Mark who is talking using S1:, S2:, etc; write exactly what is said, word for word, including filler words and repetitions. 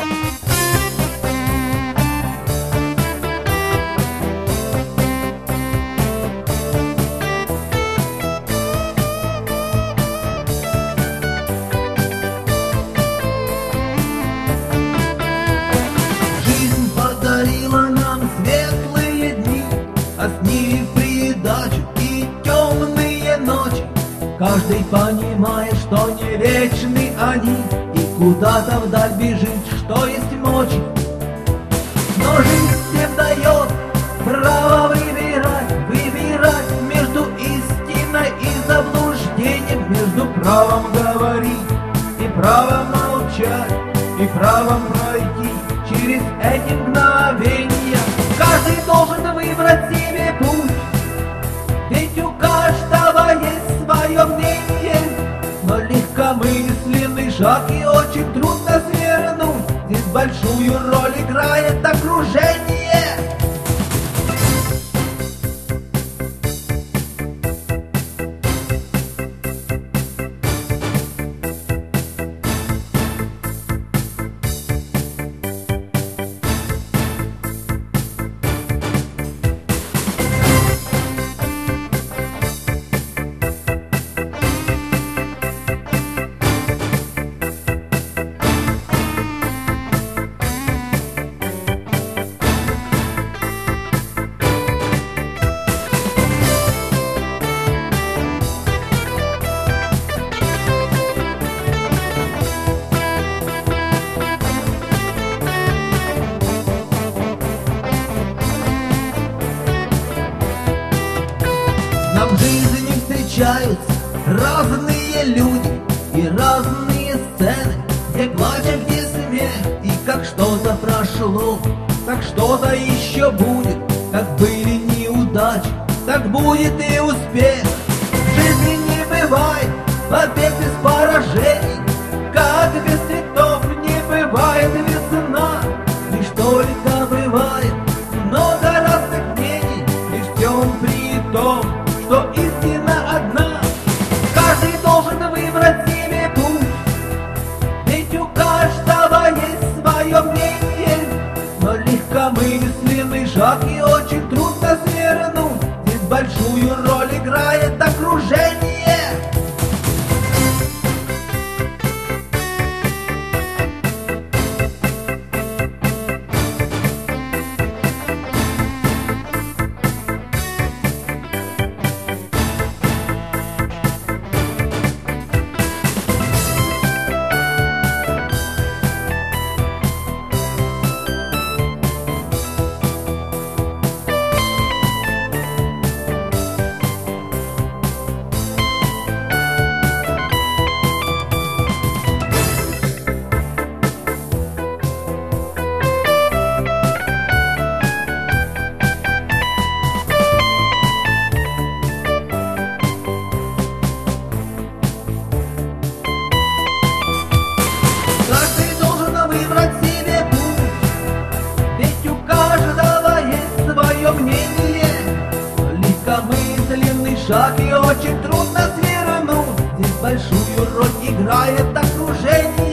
S1: Жизнь подарила нам светлые дни, а с ними в придачу и темные ночи. Каждый понимает, что не вечны они, и куда-то вдаль бежит, что есть мочи. Но жизнь всем дает право выбирать, выбирать между истиной и заблуждением, между правом говорить и правом молчать, и правом пройти через эти мгновения. Каждый должен выбрать себе путь, ведь у каждого есть свое мнение. Но легкомысленный шаг и очень трудно свернуть, здесь большую роль играет окружение. Нам в жизни встречаются разные люди и разные сцены, где плач, а где смех. И как что-то прошло, так что-то еще будет. Как были неудачи, так будет и успех. В жизни не бывает побед без поражений, как без цветов не бывает весна. Лишь только бывает много разных мнений, лишь в чем при том, что истина одна. Каждый должен выбрать себе путь, ведь у каждого есть свое мнение. Но легкомысленный шаг и очень трудно свернуть, здесь большую роль играет окружение. Шаг и очень трудно свернуть, здесь большую роль играет окружение.